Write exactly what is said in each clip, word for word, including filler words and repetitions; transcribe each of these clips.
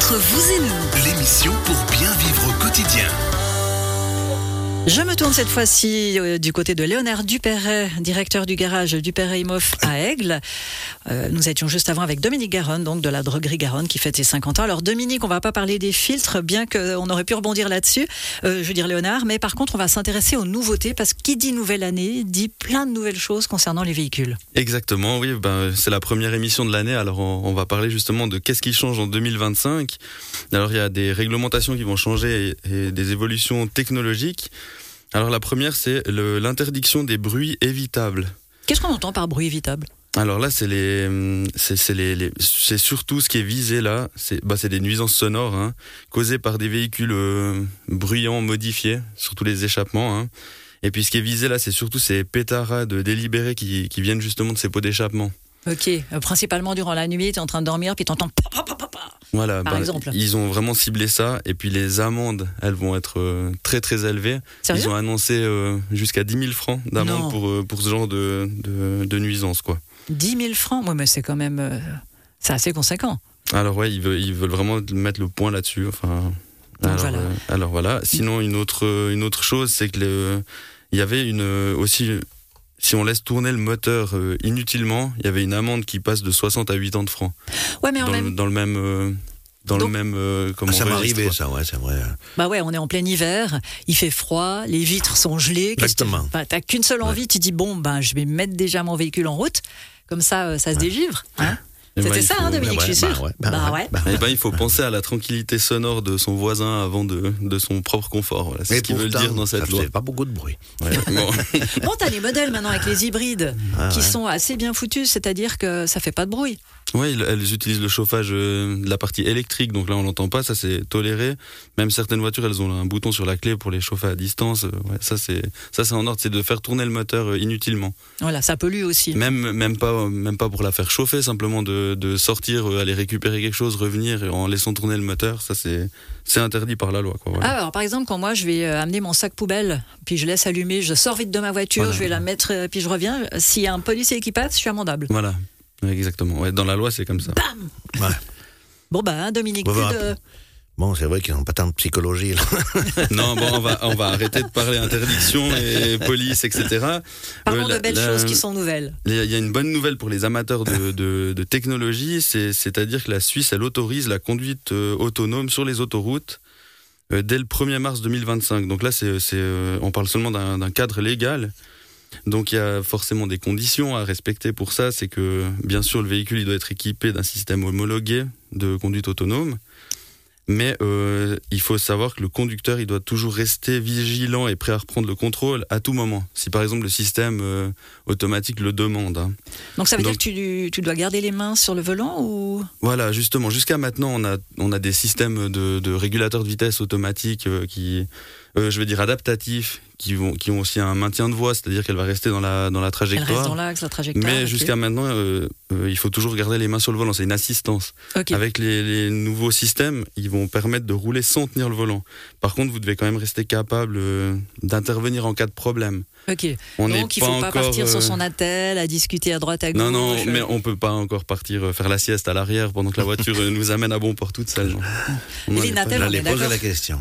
Entre vous et nous, l'émission pour bien vivre au quotidien. Je me tourne cette fois-ci euh, du côté de Léonard Dupéret, directeur du garage Dupéret Imhoff à Aigle. Euh, nous étions juste avant avec Dominique Garonne, donc de la droguerie Garonne, qui fête ses cinquante ans. Alors Dominique, on va pas parler des filtres, bien qu'on aurait pu rebondir là-dessus, euh, je veux dire Léonard, mais par contre on va s'intéresser aux nouveautés, parce que qui dit nouvelle année, dit plein de nouvelles choses concernant les véhicules. Exactement, oui, ben, c'est la première émission de l'année, alors on, on va parler justement de qu'est-ce qui change en deux mille vingt-cinq. Alors il y a des réglementations qui vont changer et, et des évolutions technologiques. Alors la première, c'est le, l'interdiction des bruits évitables. Qu'est-ce qu'on entend par bruit évitable ? Alors là, c'est les, c'est, c'est les, les, c'est surtout ce qui est visé là. C'est, bah, c'est des nuisances sonores hein, causées par des véhicules euh, bruyants modifiés, surtout les échappements. Hein. Et puis ce qui est visé là, c'est surtout ces pétarades délibérées qui, qui viennent justement de ces pots d'échappement. Ok, euh, principalement durant la nuit, tu es en train de dormir, puis tu entends pa, pa, pa, pa, pa. Voilà, par bah, exemple. Ils ont vraiment ciblé ça, et puis les amendes, elles vont être euh, très très élevées. Sérieux ? Ils ont annoncé euh, jusqu'à dix mille francs d'amende pour, euh, pour ce genre de, de, de nuisance, quoi. dix mille francs ? Oui, mais c'est quand même... Euh, c'est assez conséquent. Alors ouais, ils veulent, ils veulent vraiment mettre le point là-dessus. Enfin, Donc alors, voilà. Euh, alors voilà. Sinon, une autre, une autre chose, c'est que le, il y avait une, aussi... Si on laisse tourner le moteur euh, inutilement, il y avait une amende qui passe de soixante à quatre-vingts francs. Ouais, mais en dans, même... le, dans le même, euh, dans Donc... le même, euh, comment ah, ça m'est registre, arrivé, quoi. ça, ouais, c'est vrai. Bah ouais, on est en plein hiver, il fait froid, les vitres sont gelées. Exactement. Enfin, t'as qu'une seule envie, ouais. Tu dis bon, ben je vais mettre déjà mon véhicule en route, comme ça, euh, ça se ouais. dégivre. Hein. C'était ben, ça, faut... hein, Dominique, bah ouais, je suis sûr. Bah ouais, bah bah ouais, ouais. Bah ouais. Eh ben, il faut penser à la tranquillité sonore de son voisin avant de, de son propre confort. Voilà, c'est Et ce qu'ils veulent dire dans cette ça loi. fait pas beaucoup de bruit. Ouais, bon. Bon, t'as les modèles maintenant avec les hybrides ah, qui ouais. sont assez bien foutus, c'est-à-dire que ça fait pas de bruit. Oui, elles utilisent le chauffage euh, de la partie électrique, donc là on l'entend pas, ça c'est toléré. Même certaines voitures, elles ont un bouton sur la clé pour les chauffer à distance. Euh, ouais, ça c'est ça c'est en ordre, c'est de faire tourner le moteur euh, inutilement. Voilà, ça pollue aussi. Même même pas même pas pour la faire chauffer, simplement de de sortir, euh, aller récupérer quelque chose, revenir et en laissant tourner le moteur, ça c'est c'est interdit par la loi, quoi. Voilà. Ah, alors par exemple, quand moi je vais euh, amener mon sac poubelle, puis je laisse allumer, je sors vite de ma voiture, Voilà. Je vais la mettre, euh, puis je reviens. S'il y a un policier qui passe, je suis amendable. Voilà. Exactement. Ouais, dans la loi, c'est comme ça. Bam Ouais. Bon bah, hein, Dominique, Bon, plus bah, de... Bon, c'est vrai qu'ils n'ont pas tant de psychologie, là. Non, bon, on va, on va arrêter de parler interdiction et police, et cetera. Parlons Euh, de la- belles la- choses qui sont nouvelles. Il y a une bonne nouvelle pour les amateurs de, de, de technologie, c'est, c'est-à-dire que la Suisse, elle autorise la conduite euh, autonome sur les autoroutes euh, dès le premier mars deux mille vingt-cinq. Donc là, c'est, c'est, euh, on parle seulement d'un, d'un cadre légal. Donc il y a forcément des conditions à respecter pour ça. C'est que, bien sûr, le véhicule il doit être équipé d'un système homologué de conduite autonome. Mais euh, il faut savoir que le conducteur, il doit toujours rester vigilant et prêt à reprendre le contrôle à tout moment. Si par exemple le système euh, automatique le demande. Hein. Donc ça veut Donc- dire que tu, tu dois garder les mains sur le volant ou... Voilà, justement. Jusqu'à maintenant, on a on a des systèmes de, de régulateurs de vitesse automatiques euh, qui, euh, je veux dire adaptatifs, qui vont qui ont aussi un maintien de voie, c'est-à-dire qu'elle va rester dans la dans la Elle trajectoire. reste dans l'axe, la trajectoire. Mais ok. jusqu'à maintenant, euh, euh, il faut toujours garder les mains sur le volant. C'est une assistance. Ok. Avec les, les nouveaux systèmes, ils vont permettre de rouler sans tenir le volant. Par contre, vous devez quand même rester capable euh, d'intervenir en cas de problème. Ok. On n'est Donc il pas faut pas encore, partir sur euh, son attel, à discuter à droite à gauche. Non, non, mais on peut pas encore partir euh, faire la sieste à l'arrière pendant que la voiture euh, nous amène à bon port toute seule. non. On en Et les est pas Nattel, là. on J'allais est poser d'accord. la question.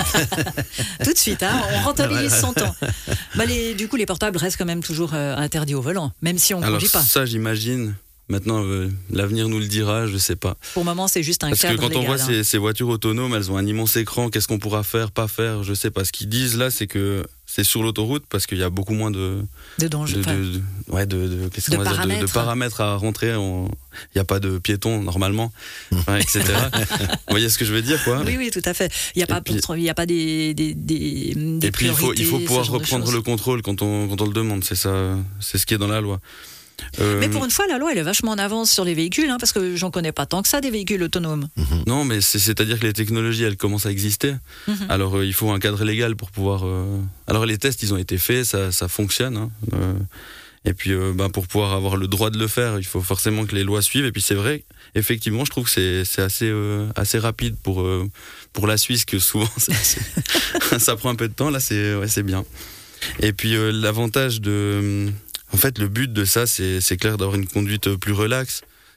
Tout de suite, hein, on rentabilise son temps. Bah, les, du coup, les portables restent quand même toujours euh, interdits au volant, même si on ne Alors conduit pas. ça, j'imagine. Maintenant, euh, l'avenir nous le dira, je sais pas. Pour le moment, c'est juste un Parce que cadre quand on légal, voit hein. ces, ces voitures autonomes, elles ont un immense écran. Qu'est-ce qu'on pourra faire, pas faire, je sais pas. Ce qu'ils disent là, c'est que c'est sur l'autoroute parce qu'il y a beaucoup moins de, de danger. de, enfin, de, de- ouais, de, de, qu'est-ce de qu'on va dire, de- de paramètres. paramètres à rentrer. On- Il n'y a pas de piétons normalement, enfin, et cetera. Vous voyez ce que je veux dire, quoi. Oui, oui, tout à fait. Il n'y a, pas puis- il y a pas des, des, des, des Et puis il faut, il faut priorités, pouvoir ce genre de reprendre choses. le contrôle quand on, quand on le demande. C'est ça, c'est ce qui est dans la loi. Euh, Mais pour une fois, la loi, elle est vachement en avance sur les véhicules, hein, parce que j'en connais pas tant que ça, des véhicules autonomes. Non, mais c'est, c'est-à-dire que les technologies, elles commencent à exister. Mhm. Alors, euh, il faut un cadre légal pour pouvoir... euh, Alors, les tests, ils ont été faits, ça, ça fonctionne. Hein. Euh, Et puis, euh, ben, pour pouvoir avoir le droit de le faire, il faut forcément que les lois suivent. Et puis, c'est vrai, effectivement, je trouve que c'est, c'est assez, euh, assez rapide pour, euh, pour la Suisse, que souvent, c'est, c'est- ça prend un peu de temps. Là, c'est, ouais, c'est bien. Et puis, euh, l'avantage de... En fait, le but de ça, c'est, c'est clair d'avoir une conduite plus relaxe.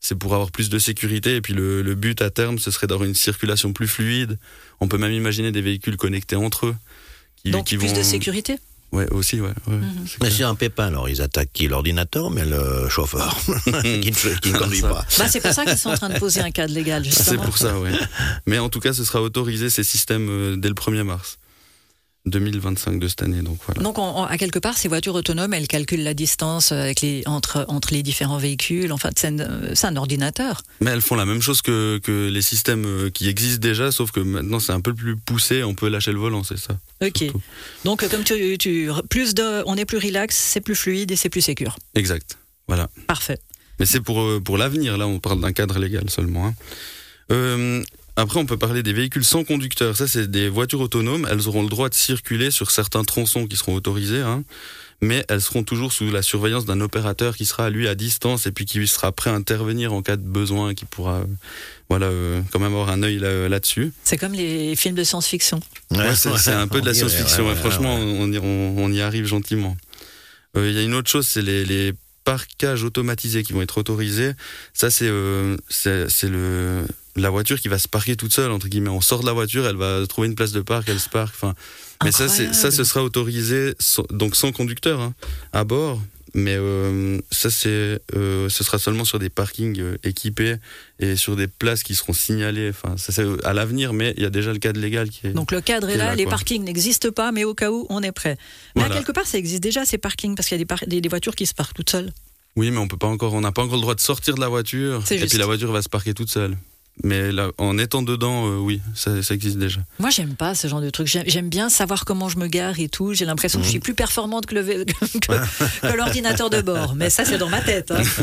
c'est pour avoir plus de sécurité. Et puis le, le but à terme, ce serait d'avoir une circulation plus fluide. On peut même imaginer des véhicules connectés entre eux. Qui, Donc qui plus vont... de sécurité. Ouais, aussi, ouais. ouais Mm-hmm. Mais s'il y a un pépin, alors ils attaquent qui? L'ordinateur, mais le chauffeur qui, ne- qui ne conduit pas. Bah, c'est pour ça qu'ils sont en train de poser un cadre légal, C'est justement. pour ça, oui. Mais en tout cas, ce sera autorisé, ces systèmes, euh, dès le premier mars deux mille vingt-cinq de cette année. Donc, voilà. Donc, on, on- à quelque part, ces voitures autonomes, elles calculent la distance avec les, entre, entre les différents véhicules. Enfin, c'est un, c'est un ordinateur. Mais elles font la même chose que, que les systèmes euh, qui existent déjà, sauf que maintenant, c'est un peu plus poussé. On peut lâcher le volant, c'est ça. Ok. Surtout. Donc, comme tu, tu, plus de, on est plus relax, c'est plus fluide et c'est plus sécure. Exact. Voilà. Parfait. Mais c'est pour, euh, pour l'avenir, là, on parle d'un cadre légal seulement. Hein. Euh, après, on peut parler des véhicules sans conducteur. Ça, c'est des voitures autonomes. Elles auront le droit de circuler sur certains tronçons qui seront autorisés, hein, mais elles seront toujours sous la surveillance d'un opérateur qui sera, lui, à distance et puis qui sera prêt à intervenir en cas de besoin, qui pourra euh, voilà, euh, quand même avoir un œil là, là-dessus. C'est comme les films de science-fiction. Ouais, c'est, c'est un peu de la on dirait, science-fiction. ouais, ouais, ouais, franchement, ouais. On, y, on, on y arrive gentiment. Il euh, y a une autre chose, c'est les, les parquages automatisés qui vont être autorisés. Ça, c'est, euh, c'est, c'est le, la voiture qui va se parquer toute seule, entre guillemets. On sort de la voiture, elle va trouver une place de parc, elle se parque. Enfin, mais ça, c'est, ça, ce sera autorisé, sans, donc sans conducteur, hein, à bord. Mais euh, ça, c'est, euh, ce sera seulement sur des parkings euh, équipés et sur des places qui seront signalées. Enfin, ça, c'est à l'avenir, mais il y a déjà le cadre légal qui est. Donc le cadre est qui est là, là, les quoi. parkings n'existent pas, mais au cas où, on est prêt. Mais Voilà. à quelque part, ça existe déjà, ces parkings, parce qu'il y a des, par- des, des voitures qui se parquent toutes seules. Oui, mais on peut pas encore, on n'a pas encore le droit de sortir de la voiture. C'est et juste. puis la voiture va se parquer toute seule. Mais là, en étant dedans, euh, oui, ça, ça existe déjà. Moi, j'aime pas ce genre de truc. J'aime, j'aime bien savoir comment je me gare et tout. J'ai l'impression que je suis plus performante que, le, vé- que, que l'ordinateur de bord. Mais ça, c'est dans ma tête. Hein.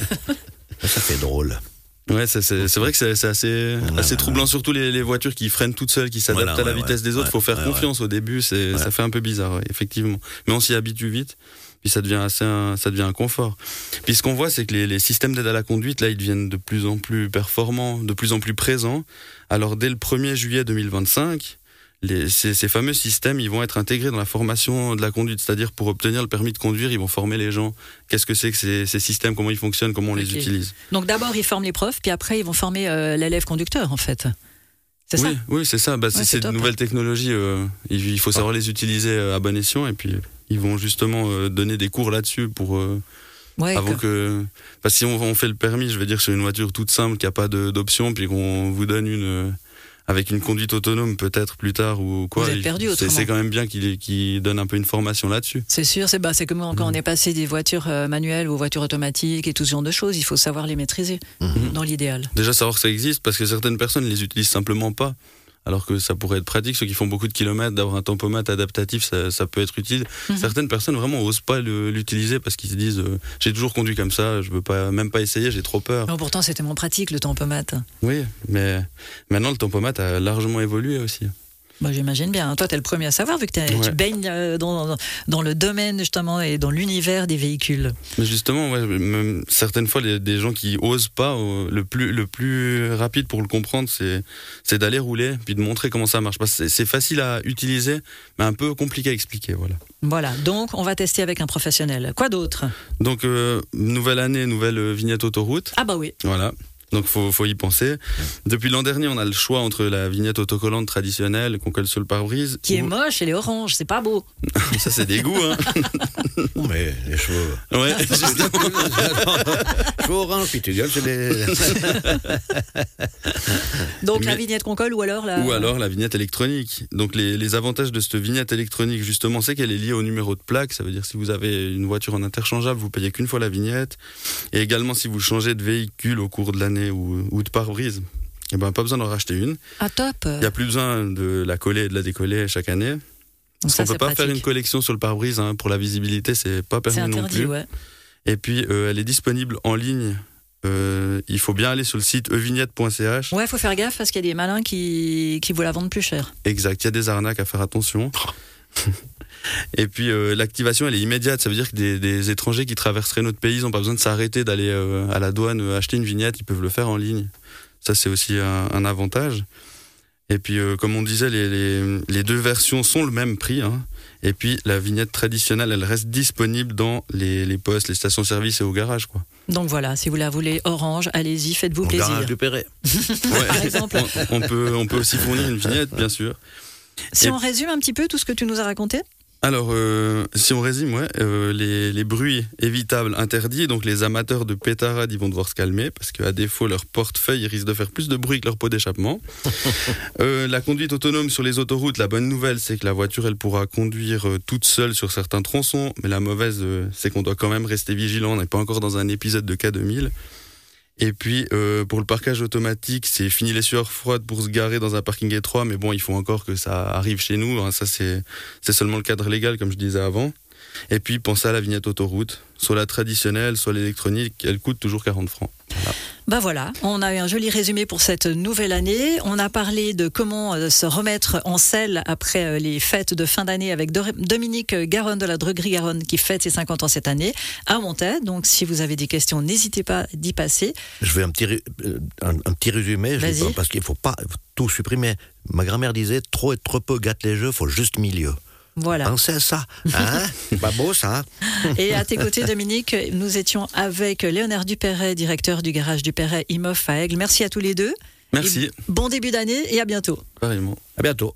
Ça fait drôle. Ouais, c'est, c'est, c'est vrai que c'est, c'est assez, Ouais, assez ouais, troublant, surtout les, les voitures qui freinent toutes seules, qui s'adaptent Voilà, à la ouais, vitesse ouais, des autres. ouais, Faut faire ouais, confiance au début, c'est, Ouais. ça fait un peu bizarre, ouais, effectivement. Mais on s'y habitue vite, puis ça devient assez, un, ça devient un confort. Puis ce qu'on voit, c'est que les, les systèmes d'aide à la conduite, là, ils deviennent de plus en plus performants, de plus en plus présents. Alors, dès le premier juillet deux mille vingt-cinq, les, ces, ces fameux systèmes, ils vont être intégrés dans la formation de la conduite. C'est-à-dire, pour obtenir le permis de conduire, ils vont former les gens. Qu'est-ce que c'est que ces, ces systèmes, comment ils fonctionnent, comment on Ok. les utilise. Donc d'abord, ils forment les profs, puis après, ils vont former euh, l'élève conducteur, en fait. C'est oui, ça. oui, c'est ça. Bah, c'est, Ouais, c'est c'est de top. nouvelles technologies. Euh, il, il faut savoir les utiliser euh, à bon escient. Et puis, ils vont justement euh, donner des cours là-dessus pour... Euh, Ouais, avant que- que... Parce que si on, on fait le permis, je veux dire, sur une voiture toute simple, qui n'a pas de, d'option, puis qu'on vous donne une... euh, avec une conduite autonome peut-être plus tard ou quoi. Vous êtes il- perdu c'est, autrement. c'est quand même bien qu'il, qu'il donne un peu une formation là-dessus. C'est sûr, c'est, bah, c'est comme quand on est passé des voitures euh, manuelles aux voitures automatiques et tout ce genre de choses. Il faut savoir les maîtriser, dans l'idéal. Déjà savoir que ça existe, parce que certaines personnes ne les utilisent simplement pas. Alors que ça pourrait être pratique, ceux qui font beaucoup de kilomètres, d'avoir un tempomètre adaptatif, ça, ça peut être utile. Mhm. Certaines personnes vraiment osent pas le- l'utiliser parce qu'ils se disent euh, j'ai toujours conduit comme ça, je veux pas même pas essayer, j'ai trop peur. Non, pourtant, c'était mon pratique, le tempomètre. Oui, mais maintenant le tempomètre a largement évolué aussi. Bah, j'imagine bien. Toi, t'es le premier à savoir, vu que t'es- Ouais. tu baignes euh, dans, dans, dans le domaine, justement, et dans l'univers des véhicules. Mais justement, ouais, même certaines fois, les, des gens qui osent pas, euh, le plus le plus rapide pour le comprendre, c'est c'est d'aller rouler, puis de montrer comment ça marche. Parce que c'est, c'est facile à utiliser, mais un peu compliqué à expliquer, voilà. Voilà, donc on va tester avec un professionnel. Quoi d'autre? Donc euh, nouvelle année, nouvelle euh, vignette autoroute. Ah bah oui. Voilà. Donc faut faut y penser. Depuis l'an dernier, on a le choix entre la vignette autocollante traditionnelle qu'on colle sur le pare-brise. Qui est ou- moche, elle est orange, c'est pas beau. Ça c'est des goûts, hein. Oh, mais les cheveux. Ouais. justement. Cheveux orange, puis tu gueules, c'est des. Donc la Mais- vignette qu'on colle ou alors la... Ou alors la vignette électronique. Donc les, les avantages de cette vignette électronique, justement, c'est qu'elle est liée au numéro de plaque. Ça veut dire que si vous avez une voiture en interchangeable, vous payez qu'une fois la vignette. Et également si vous changez de véhicule au cours de l'année ou, ou de pare-brise, eh ben, pas besoin d'en racheter une. Ah top. Il n'y a plus besoin de la coller et de la décoller chaque année. Donc Parce ça, qu'on peut c'est pas faire pratique. une collection sur le pare-brise, hein, pour la visibilité, c'est pas C'est permis non interdit, plus. ouais. Et puis euh, elle est disponible en ligne. Euh, il faut bien aller sur le site e vignette point c h. Ouais, faut faire gaffe parce qu'il y a des malins qui, qui vous la vendent plus cher. Exact, il y a des arnaques à faire attention. Et puis euh, l'activation, elle est immédiate. Ça veut dire que des, des étrangers qui traverseraient notre pays n'ont pas besoin de s'arrêter, d'aller euh, à la douane euh, acheter une vignette. Ils peuvent le faire en ligne. Ça, c'est aussi un, un avantage. Et puis, euh, comme on disait, les, les, les deux versions sont le même prix. Hein. Et puis, la vignette traditionnelle, elle reste disponible dans les, les postes, les stations-service et au garage, quoi. Donc voilà, si vous la voulez orange, allez-y, faites-vous Au plaisir. garage du Perret. Ouais. Par exemple. On, on, peut, on peut aussi fournir une vignette, bien sûr. Si Et- on résume un petit peu tout ce que tu nous as raconté. Alors, euh, si on résume, ouais, euh, les, les bruits évitables interdits, donc les amateurs de pétarade, ils vont devoir se calmer, parce qu'à défaut, leur portefeuille ils risquent de faire plus de bruit que leur pot d'échappement. euh, la conduite autonome sur les autoroutes, la bonne nouvelle, c'est que la voiture, elle pourra conduire euh, toute seule sur certains tronçons, mais la mauvaise, euh, c'est qu'on doit quand même rester vigilant, on n'est pas encore dans un épisode de K deux mille. Et puis, euh, pour le parquage automatique, c'est fini les sueurs froides pour se garer dans un parking étroit, mais bon, il faut encore que ça arrive chez nous. Hein, ça, c'est, c'est seulement le cadre légal, comme je disais avant. Et puis, pensez à la vignette autoroute. Soit la traditionnelle, soit l'électronique, elle coûte toujours quarante francs. Voilà. Ben voilà, on a eu un joli résumé pour cette nouvelle année. On a parlé de comment euh, se remettre en selle après euh, les fêtes de fin d'année avec Dor- Dominique Garonne de la Droguerie Garonne qui fête ses cinquante ans cette année à Montaix. Donc si vous avez des questions, n'hésitez pas d'y passer. Je fais un petit, ré- euh, un, un petit résumé, je Vas-y. dis pas, parce qu'il faut pas tout supprimer. Ma grand-mère disait, trop et trop peu gâte les jeux, faut juste milieu. Voilà. Pensez à ça, hein? Pas beau ça? Et à tes côtés, Dominique, nous étions avec Léonard Duperret, directeur du garage Duperret Imof à Aigle. Merci à tous les deux. Merci, Et bon début d'année et à bientôt. pareillement. À bientôt.